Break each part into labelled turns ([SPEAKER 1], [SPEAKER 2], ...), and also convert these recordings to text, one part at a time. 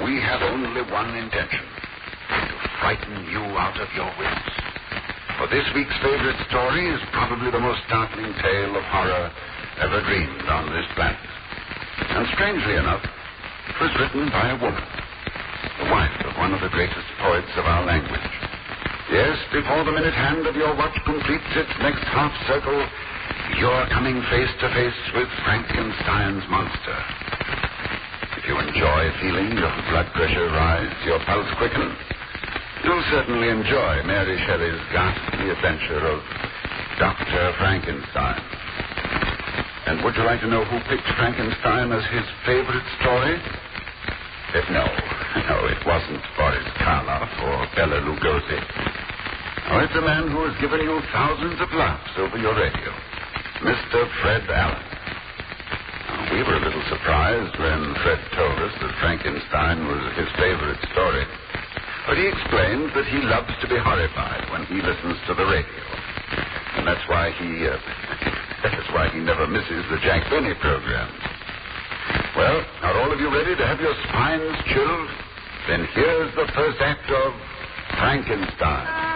[SPEAKER 1] We have only one intention: to frighten you out of your wits. For this week's favorite story is probably the most startling tale of horror ever dreamed on this planet. And strangely enough, it was written by a woman, the wife of one of the greatest poets of our language. Yes, before the minute hand of your watch completes its next half circle, you're coming face to face with Frankenstein's monster. If you enjoy feeling your blood pressure rise, your pulse quicken, you'll certainly enjoy Mary Shelley's ghastly adventure of Dr. Frankenstein. And would you like to know who picked Frankenstein as his favorite story? No, it wasn't Boris Karloff or Bela Lugosi. No, it's a man who has given you thousands of laughs over your radio, Mr. Fred Allen. We were a little surprised when Fred told us that Frankenstein was his favorite story. But he explained that he loves to be horrified when he listens to the radio. And that's why he never misses the Jack Benny programs. Well, are all of you ready to have your spines chilled? Then here's the first act of Frankenstein.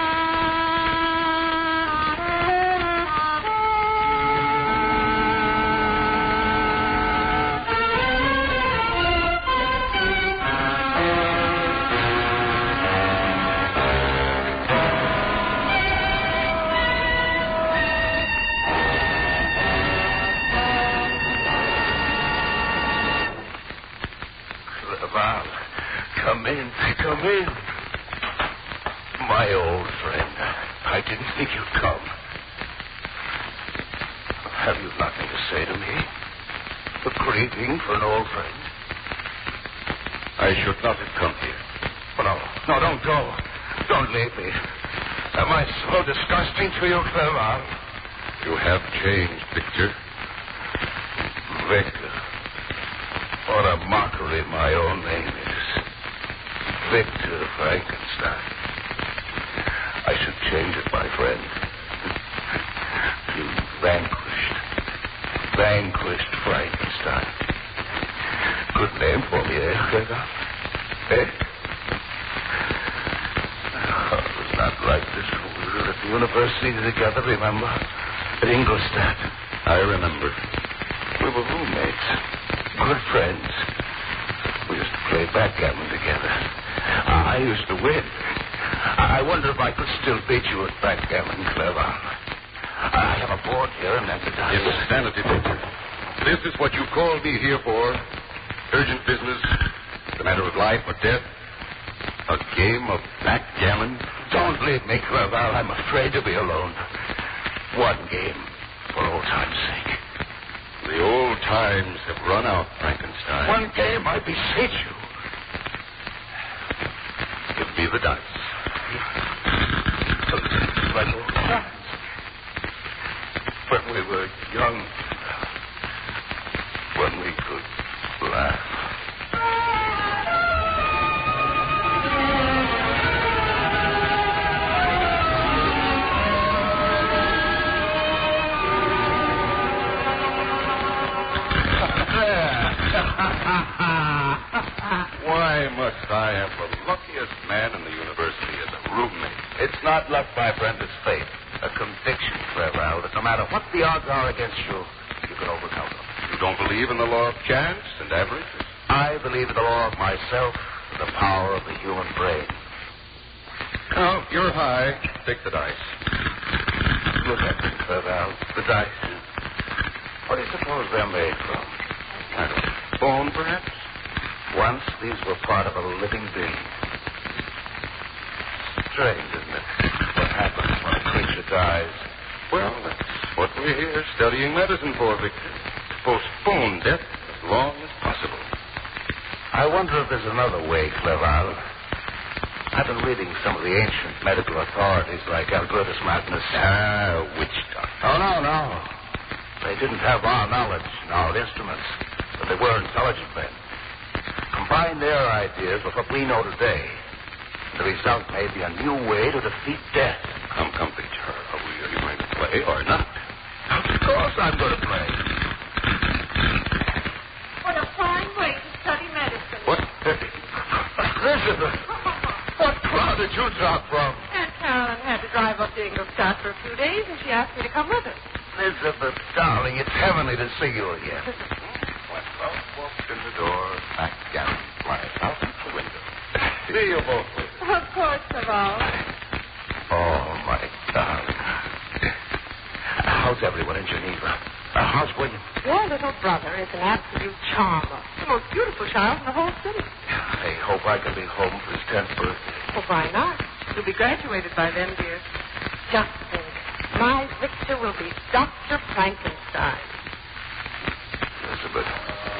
[SPEAKER 2] Come in. My old friend. I didn't think you'd come. Have you nothing to say to me? A greeting for an old friend?
[SPEAKER 1] I should not have come here.
[SPEAKER 2] No, don't go. Don't leave me. Am I so disgusting to you, Clerval?
[SPEAKER 1] You have changed, Victor.
[SPEAKER 2] Victor. What a mockery my own name is. Victor Frankenstein. I should change it, my friend. You vanquished Frankenstein. Good name for me, Gregor? It was not like this when we were at the university together, remember? At Ingolstadt.
[SPEAKER 1] I remember.
[SPEAKER 2] We were roommates. Good friends. We used to play backgammon together. I used to win. I wonder if I could still beat you at backgammon, Clerval. I have a board here and that's a dice.
[SPEAKER 1] Insanity, Victor. This is what you called me here for. Urgent business. The matter of life or death. A game of backgammon.
[SPEAKER 2] Don't leave me, Clerval. I'm afraid to be alone. One game, for old time's sake.
[SPEAKER 1] The old times have run out, Frankenstein.
[SPEAKER 2] One game, I beseech you.
[SPEAKER 1] Give me the dice.
[SPEAKER 2] Like old times. When we were young. When we could laugh.
[SPEAKER 1] Why must I have the luckiest man in the university as a roommate?
[SPEAKER 2] It's not luck, my friend, it's fate. A conviction, Clerval, that no matter what the odds are against you, you can overcome them.
[SPEAKER 1] You don't believe in the law of chance and averages?
[SPEAKER 2] I believe in the law of myself and the power of the human brain.
[SPEAKER 1] Now, you're high. Take the dice.
[SPEAKER 2] Look at them, Clerval. The dice. What do you suppose they're made from?
[SPEAKER 1] I don't know. Bone, perhaps?
[SPEAKER 2] Once these were part of a living being. Strange, isn't it? What happens when a creature dies?
[SPEAKER 1] Well, that's what we're here studying medicine for, Victor. To postpone death as long as possible.
[SPEAKER 2] I wonder if there's another way, Clerval. I've been reading some of the ancient medical authorities like Albertus Magnus.
[SPEAKER 1] Witch doctor.
[SPEAKER 2] No. They didn't have our knowledge and our instruments, but they were intelligent men. Combine their ideas with what we know today. The result may be a new way to defeat death.
[SPEAKER 1] Come, Victor. Are you going to play or not?
[SPEAKER 2] Of course I'm going to play.
[SPEAKER 3] What a fine way to study medicine.
[SPEAKER 1] What?
[SPEAKER 2] did you drop from?
[SPEAKER 3] Aunt Carolyn had to drive up to Ingolstadt for a few days, and she asked me to come with her.
[SPEAKER 2] Elizabeth, darling, it's heavenly to see you again. Well, walked in the door, back down, flying out the window. See you both.
[SPEAKER 3] Of course, Paval.
[SPEAKER 2] Oh, my darling. How's everyone in Geneva? How's William?
[SPEAKER 3] Your little brother is an absolute charmer. The most beautiful child in the whole city.
[SPEAKER 2] I hope I can be home for his 10th birthday.
[SPEAKER 3] Well, why not? You'll be graduated by then, dear. Just think. My Victor will be Dr. Frankenstein.
[SPEAKER 2] Elizabeth,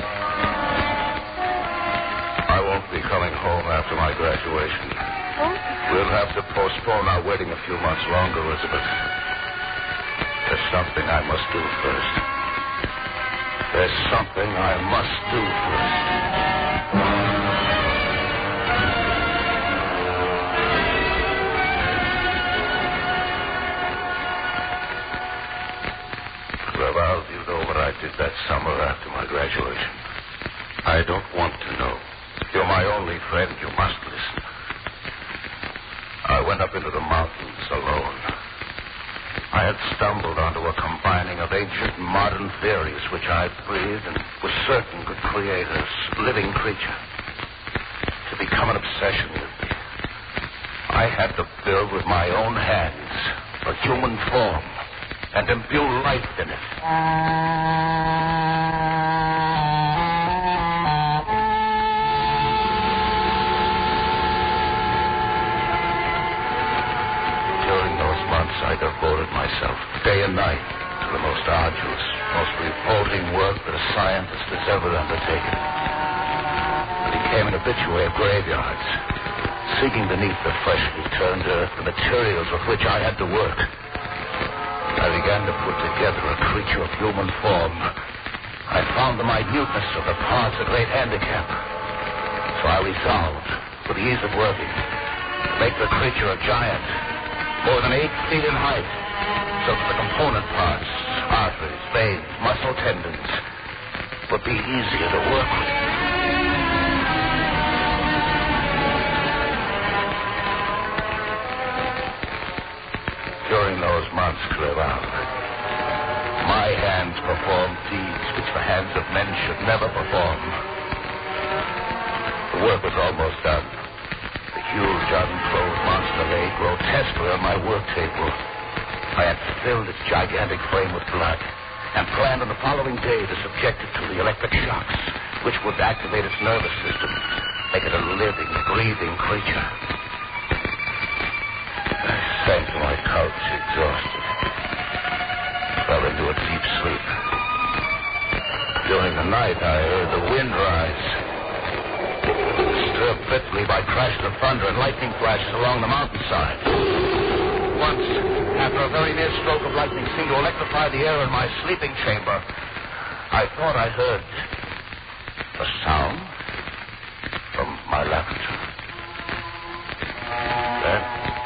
[SPEAKER 2] I won't be coming home after my graduation.
[SPEAKER 3] Oh?
[SPEAKER 2] We'll have to postpone our wedding a few months longer, Elizabeth. There's something I must do first. There's something I must do first. Cleval, you know what I did that summer after my graduation?
[SPEAKER 1] I don't want to know.
[SPEAKER 2] You're my only friend. You must listen. I went up into the mountains alone. I had stumbled onto a combining of ancient and modern theories which I breathed and was certain could create a living creature. To become an obsession with me, I had to build with my own hands a human form and imbue life in it. I devoted myself day and night to the most arduous, most revolting work that a scientist has ever undertaken. I became an habitué of graveyards, seeking beneath the freshly turned earth the materials with which I had to work. I began to put together a creature of human form. I found the minuteness of the parts a great handicap. So I resolved, for the ease of working, to make the creature a giant, more than 8 feet in height, so that the component parts, arteries, veins, muscle tendons, would be easier to work with. During those months, Cleval, my hands performed deeds which the hands of men should never perform. The work was almost done. Huge, unclothed monster lay grotesquely on my work table. I had filled its gigantic frame with blood and planned on the following day to subject it to the electric shocks, which would activate its nervous system, make it a living, breathing creature. I sank to my couch, exhausted. Fell into a deep sleep. During the night, I heard the wind rise, disturbed fitfully by crashes of thunder and lightning flashes along the mountainside. Once, after a very near stroke of lightning seemed to electrify the air in my sleeping chamber, I thought I heard a sound from my laboratory. Then,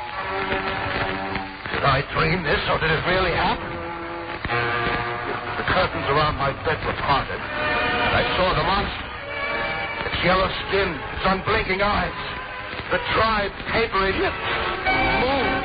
[SPEAKER 2] did I dream this, or did it really happen? The curtains around my bed were parted, and I saw the monster. Its yellow skin, its unblinking eyes, the dry, papery lips moved.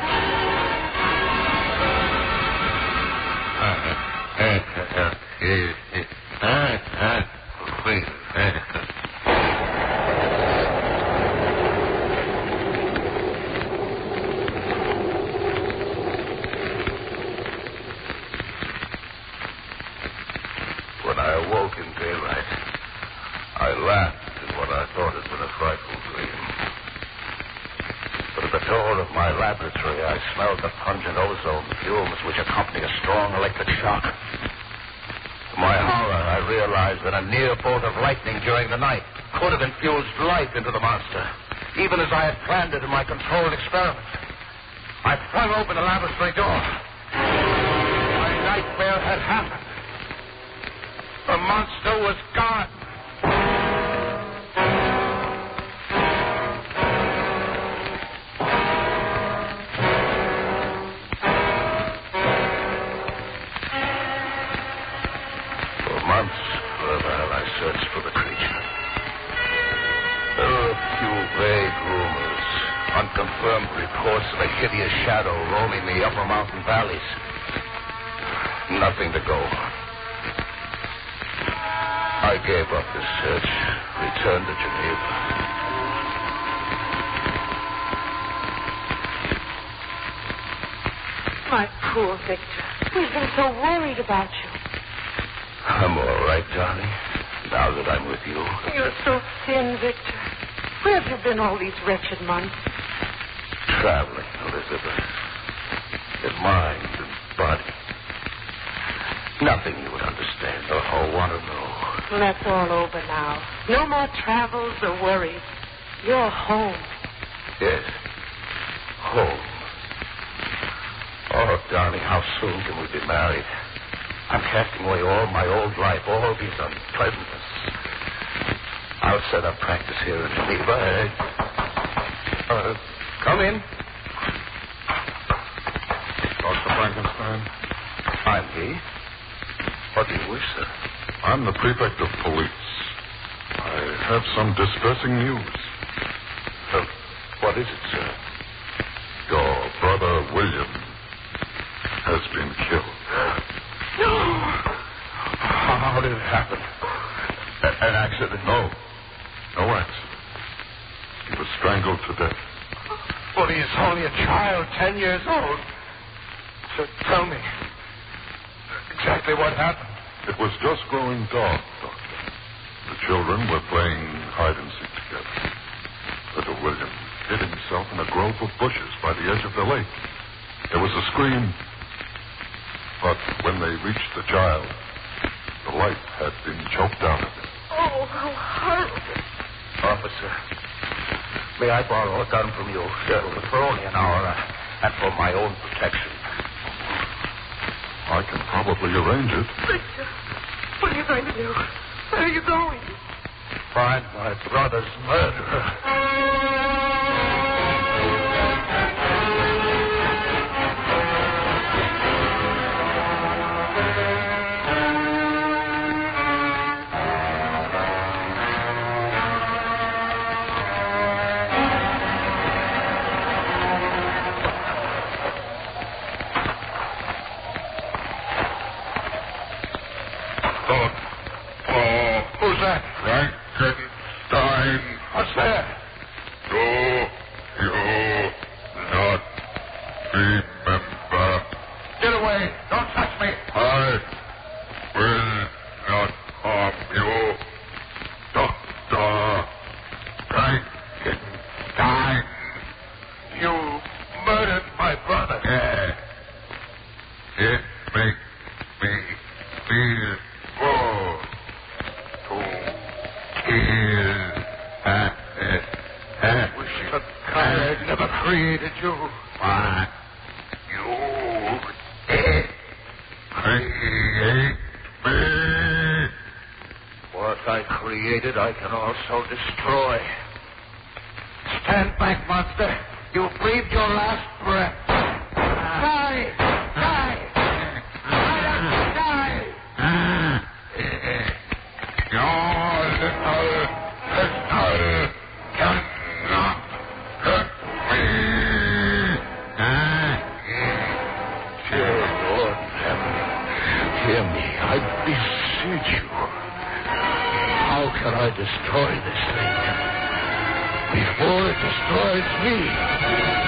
[SPEAKER 2] When I awoke in daylight, I laughed at what I thought had been a frightful dream. But at the door of my laboratory, I smelled the pungent ozone fumes which accompany a strong electric shock. To my horror, I realized that a near bolt of lightning during the night could have infused life into the monster, even as I had planned it in my controlled experiment. I flung open the laboratory door. My nightmare had happened. The monster was gone. Searched for the creature. There were a few vague rumors, confirmed reports of a hideous shadow roaming the upper mountain valleys. Nothing to go on. I gave up the search, returned to Geneva.
[SPEAKER 3] My poor Victor. We've been so worried about you.
[SPEAKER 2] I'm all right, darling, now that I'm with you.
[SPEAKER 3] You're so thin, Victor. Where have you been all these wretched months?
[SPEAKER 2] Traveling, Elizabeth. In mind and body. Nothing you would understand or want to know.
[SPEAKER 3] Well, that's all over now. No more travels or worries. You're home.
[SPEAKER 2] Yes. Home. Oh, darling, how soon can we be married? I'm casting away all my old life, all these unpleasantnesses. I'll set up practice here in Geneva. Come in.
[SPEAKER 4] Dr. Frankenstein?
[SPEAKER 2] I'm he. What do you wish, sir?
[SPEAKER 4] I'm the prefect of police. I have some distressing news.
[SPEAKER 2] What is it, sir?
[SPEAKER 4] Your brother William has been killed.
[SPEAKER 2] No! How did it happen? An accident?
[SPEAKER 4] No accident. He was strangled to death.
[SPEAKER 2] But he is only a child, 10 years old. So tell me exactly what happened.
[SPEAKER 4] It was just growing dark, Doctor. The children were playing hide and seek together. Little William hid himself in a grove of bushes by the edge of the lake. There was a scream. But when they reached the child, the life had been choked out of him.
[SPEAKER 3] Oh, how horrible.
[SPEAKER 2] Officer, may I borrow a gun from you, sir, for only an hour, and for my own protection?
[SPEAKER 4] I can probably arrange it.
[SPEAKER 3] Victor, what are you going to do? Where are you going?
[SPEAKER 2] Find my brother's murderer. Who's that?
[SPEAKER 4] Frankenstein.
[SPEAKER 2] What's there?
[SPEAKER 4] Do you not remember?
[SPEAKER 2] Get away. Don't touch me.
[SPEAKER 4] I will not harm you, Dr. Frankenstein.
[SPEAKER 2] You murdered my brother.
[SPEAKER 4] Yeah. It makes me feel good to kill.
[SPEAKER 2] Wish the God had never created you.
[SPEAKER 4] But you did create me.
[SPEAKER 2] What I created, I can also destroy. Stand back, monster. You breathed your last breath. Die! Die!
[SPEAKER 4] Your little pistol cannot hurt me.
[SPEAKER 2] Dear Lord in heaven, hear me, I beseech you. How can I destroy this thing before it destroys me?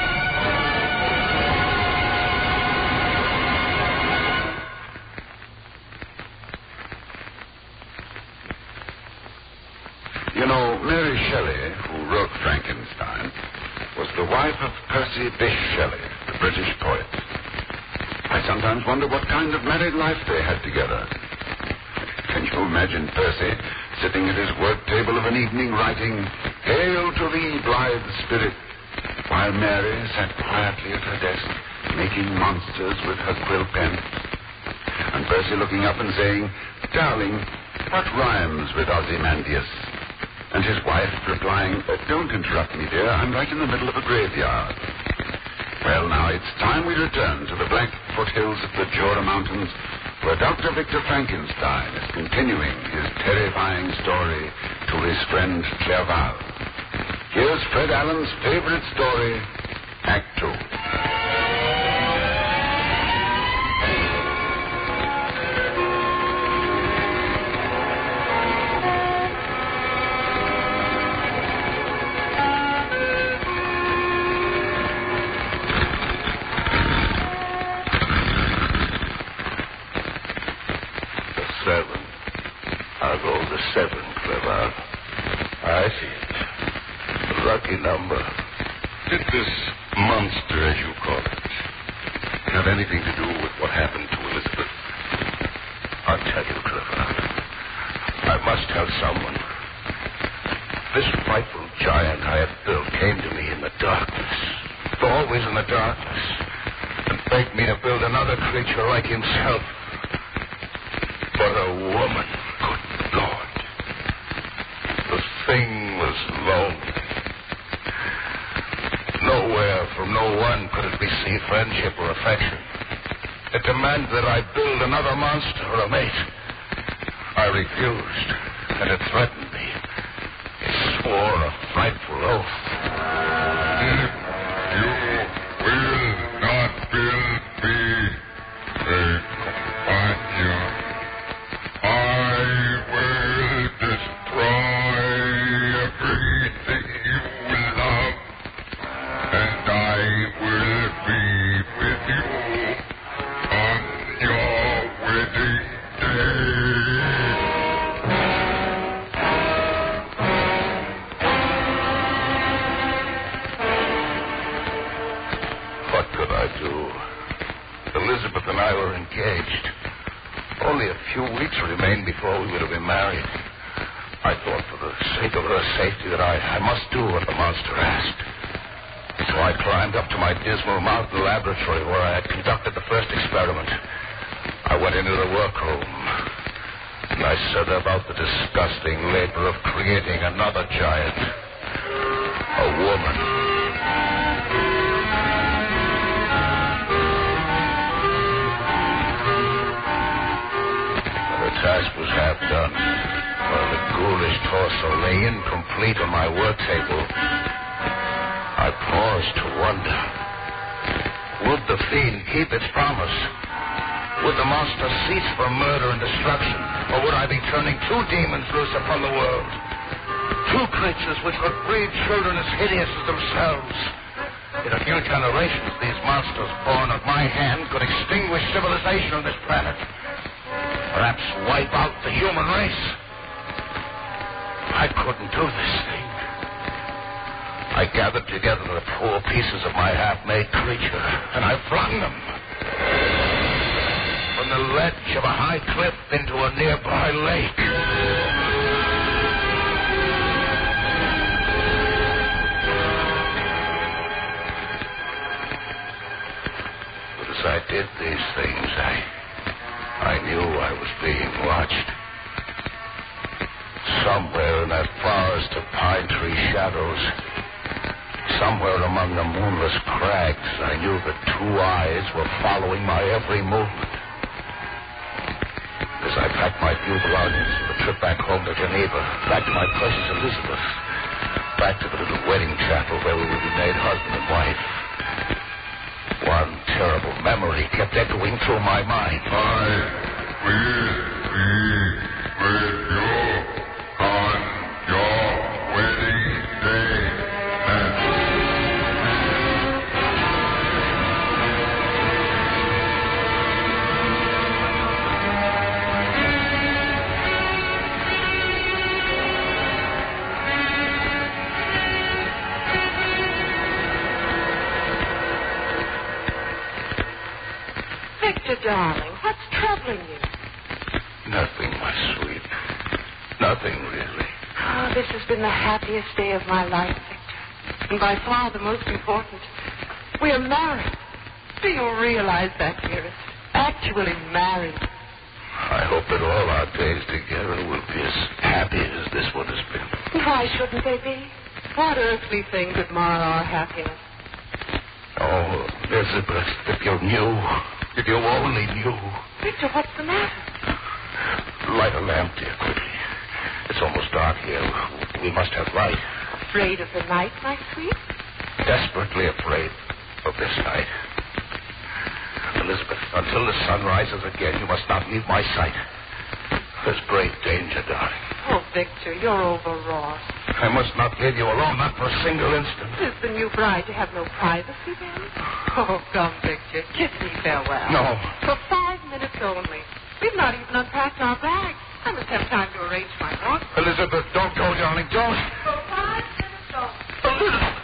[SPEAKER 1] You know, Mary Shelley, who wrote Frankenstein, was the wife of Percy Bysshe Shelley, the British poet. I sometimes wonder what kind of married life they had together. Can you imagine Percy sitting at his work table of an evening writing, "Hail to thee, blithe spirit," while Mary sat quietly at her desk, making monsters with her quill pen, and Percy looking up and saying, "Darling, what rhymes with Ozymandias?" And his wife replying, "Don't interrupt me, dear. I'm right in the middle of a graveyard." Well, now it's time we return to the black foothills of the Jura Mountains, where Dr. Victor Frankenstein is continuing his terrifying story to his friend Clerval. Here's Fred Allen's favorite story, Act 2.
[SPEAKER 2] The 7, Clever. I see it. Lucky number.
[SPEAKER 4] Did this monster, as you call it, have anything to do with what happened to Elizabeth?
[SPEAKER 2] I'll tell you, Clever. I must tell someone. This frightful giant I had built came to me in the darkness, always in the darkness, and begged me to build another creature like himself. But a woman. Good Lord. The thing was lonely. Nowhere from no one could it receive friendship or affection. It demanded that I build another monster or a mate. I refused, and it threatened me. It swore a frightful oath.
[SPEAKER 4] If you will not build me a companion, I will destroy everything you love, and I will be with you on your wedding day.
[SPEAKER 2] What could I do? Elizabeth and I were engaged. Only a few weeks remained before we were to be married. I thought for the sake of her safety that I must do what the monster asked. So I climbed up to my dismal mountain laboratory where I had conducted the first experiment. I went into the workroom, and I set about the disgusting labor of creating another giant. A woman. The task was half done. While the ghoulish torso lay incomplete on my work table, I paused to wonder. Would the fiend keep its promise? Would the monster cease from murder and destruction? Or would I be turning two demons loose upon the world? Two creatures which would breed children as hideous as themselves. In a few generations, these monsters born of my hand could extinguish civilization on this planet. Perhaps wipe out the human race. I couldn't do this thing. I gathered together the poor pieces of my half-made creature, and I flung them from the ledge of a high cliff into a nearby lake. But as I did these things, I knew I was being watched. Somewhere in that forest of pine tree shadows, somewhere among the moonless crags, I knew that two eyes were following my every movement. As I packed my few belongings for the trip back home to Geneva, back to my precious Elizabeth, back to the little wedding chapel where we would be made husband and wife, one terrible memory kept echoing through my mind.
[SPEAKER 4] I will be with you on your wedding day.
[SPEAKER 3] Victor, darling, what's troubling you?
[SPEAKER 2] Nothing, my sweet. Nothing, really.
[SPEAKER 3] Oh, this has been the happiest day of my life, Victor. And by far the most important. We are married. Do you realize that, dearest? Actually married.
[SPEAKER 2] I hope that all our days together will be as happy as this one has been.
[SPEAKER 3] Why shouldn't they be? What earthly thing could mar our happiness?
[SPEAKER 2] Oh, Elizabeth, if you knew. If you only knew.
[SPEAKER 3] Victor, what's the matter?
[SPEAKER 2] Light a lamp, dear, quickly. It's almost dark here. We must have light.
[SPEAKER 3] afraid of the night, my sweet?
[SPEAKER 2] Desperately afraid of this night. Elizabeth, until the sun rises again, you must not leave my sight. There's great danger, darling.
[SPEAKER 3] Oh, Victor, you're overwrought.
[SPEAKER 2] I must not leave you alone, not for a single instant.
[SPEAKER 3] Is the new bride to have no privacy, then? Oh, come, Victor. Kiss me farewell.
[SPEAKER 2] No.
[SPEAKER 3] For 5 minutes only. We've not even unpacked our bags. I must have time to arrange my walk.
[SPEAKER 2] Elizabeth, don't go, darling, don't.
[SPEAKER 3] For 5 minutes only.
[SPEAKER 2] Elizabeth!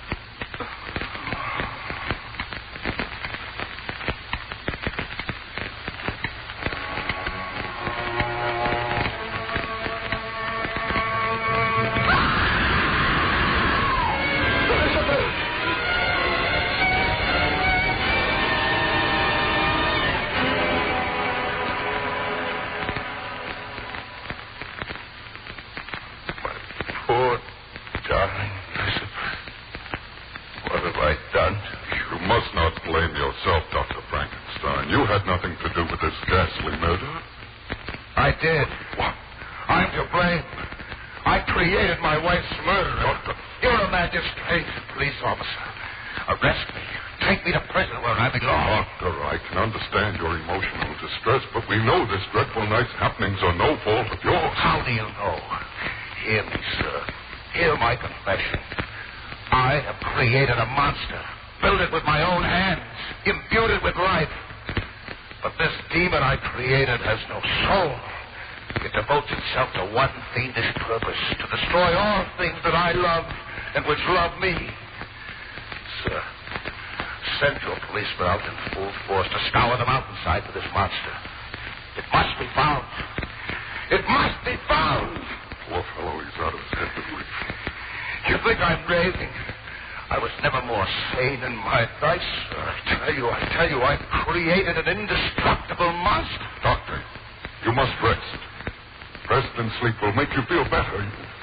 [SPEAKER 2] I did. What? I'm to blame. I created my wife's murderer. You're a magistrate, police officer. Arrest me. Take me to prison where I belong.
[SPEAKER 4] Doctor, I can understand your emotional distress, but we know this dreadful night's happenings are no fault of yours.
[SPEAKER 2] How do you know? Hear me, sir. Hear my confession. I have created a monster. Built it with my own hands. Imbued it with life. But this demon I created has no soul. It devotes itself to one fiendish purpose, to destroy all things that I love and which love me. Sir, send your policemen out in full force to scour the mountainside for this monster. It must be found. It must be found.
[SPEAKER 4] Poor fellow, he's out of his head with grief.
[SPEAKER 2] You think I'm raving? I was never more sane in my life, sir. I tell you, I've created an indestructible monster.
[SPEAKER 4] Doctor, you must rest. Rest and sleep will make you feel better.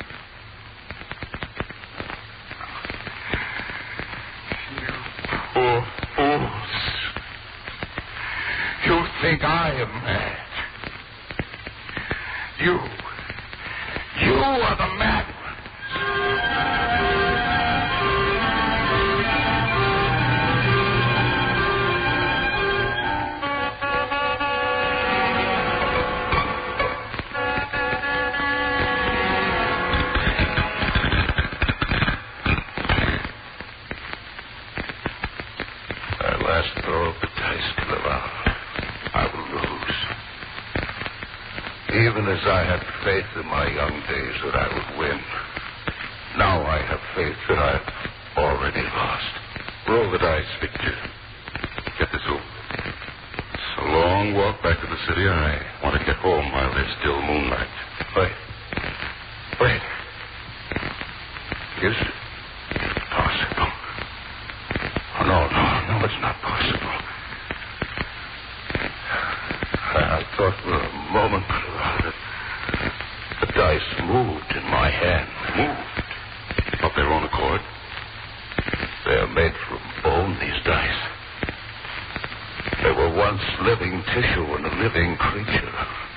[SPEAKER 2] You poor fools. You think I am mad. You are the mad ones. Throw up the dice to the round. I will lose. Even as I had faith in my young days that I would win, now I have faith that I've already lost.
[SPEAKER 1] Roll the dice, Victor. Get this over. It's a long walk back to the city. I want to get home while there's still moonlight.
[SPEAKER 2] Wait. Is it possible? Oh, no, it's not possible. I thought for a moment that the dice moved in my hand.
[SPEAKER 1] Moved? Of their own accord?
[SPEAKER 2] They are made from bone, these dice. They were once living tissue and a living creature.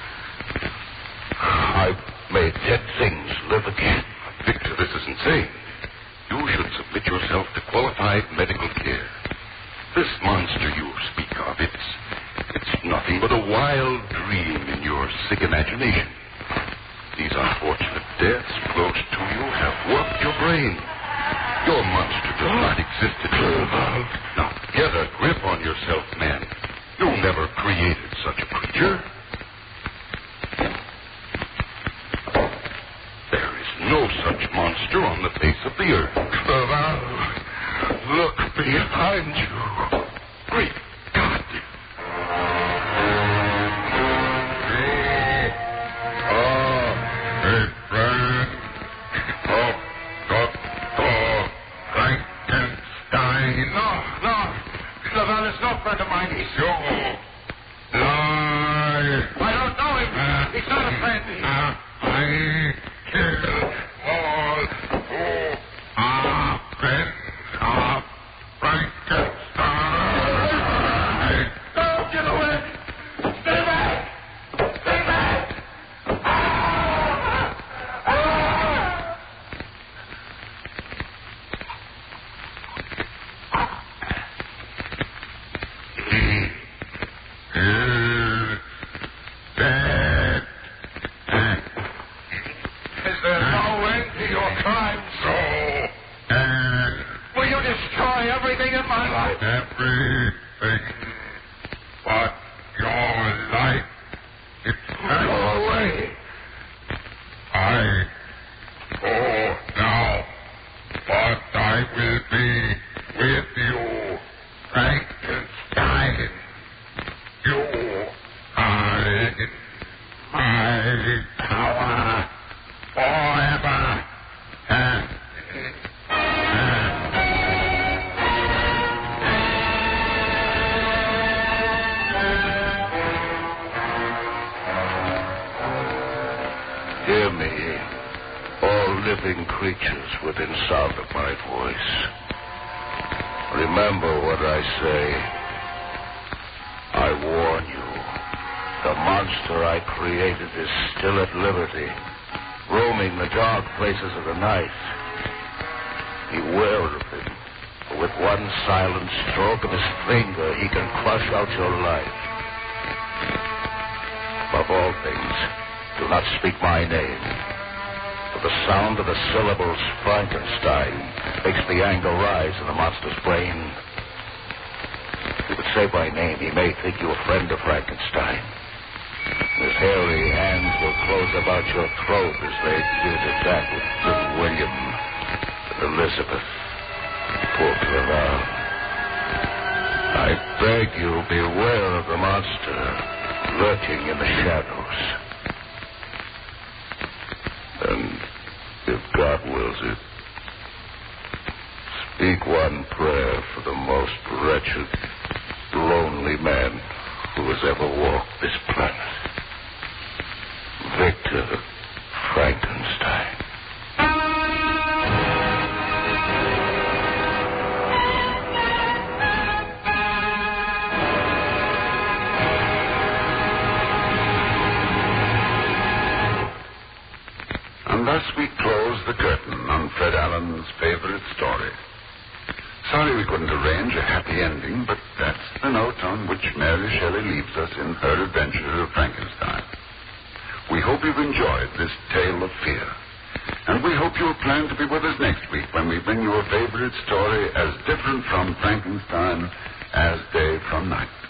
[SPEAKER 2] I've made dead things live again.
[SPEAKER 1] Victor, this is insane. You should submit yourself to qualified medical care. This monster you speak of, it's nothing but a wild dream in your sick imagination. These unfortunate deaths close to you have warped your brain. Your monster does not exist at all. Now, get a grip on yourself, man. You never created such a creature. There is no such monster on the face of the earth.
[SPEAKER 2] Look behind you.
[SPEAKER 1] Great God.
[SPEAKER 4] Hey, friend. Dr. Frankenstein.
[SPEAKER 2] No. Laval is no friend of mine. He's
[SPEAKER 4] You lie.
[SPEAKER 2] I don't know him. He's not a friend.
[SPEAKER 4] I kill all who are friends of Frankenstein.
[SPEAKER 2] everything in my life.
[SPEAKER 4] Everything but your life. It's
[SPEAKER 2] Go away.
[SPEAKER 4] I go now, but I will be with you, Frankenstein. You are in my power forever.
[SPEAKER 2] Hear me, all living creatures within sound of my voice. Remember what I say. I warn you, the monster I created is still at liberty, roaming the dark places of the night. Beware of him, for with one silent stroke of his finger, he can crush out your life. Above all things, do not speak my name, for the sound of the syllables Frankenstein makes the anger rise in the monster's brain. If you would say my name, he may think you a friend of Frankenstein. His hairy hands will close about your throat as they did at that with little William and Elizabeth. Poor Cleval. I beg you, beware of the monster lurking in the shadows. And if God wills it, speak one prayer for the most wretched, lonely man who has ever walked this planet. Victor Frankenstein.
[SPEAKER 1] And thus we close the curtain on Fred Allen's favorite story. Sorry we couldn't arrange a happy ending, but that's the note on which Mary Shelley leaves us in her adventure of Frankenstein. We hope you've enjoyed this tale of fear. And we hope you'll plan to be with us next week when we bring you a favorite story as different from Frankenstein as day from night.